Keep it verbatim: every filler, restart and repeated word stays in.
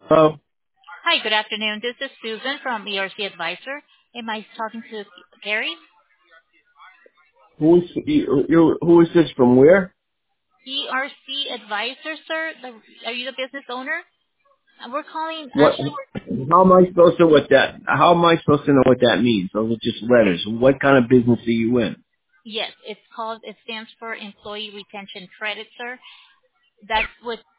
Oh, Hi, good afternoon. This is Susan from E R C Advisor. Am I talking to Gary? who's you, you, who is this from where? E R C Advisor, sir? The, are you the business owner? Uh, We're calling, What? actually, How am I supposed to what that? How am I supposed to know what that means? Those are just letters. What kind of business are you in? yes, it's called, it stands for Employee Retention Credit, sir. That's what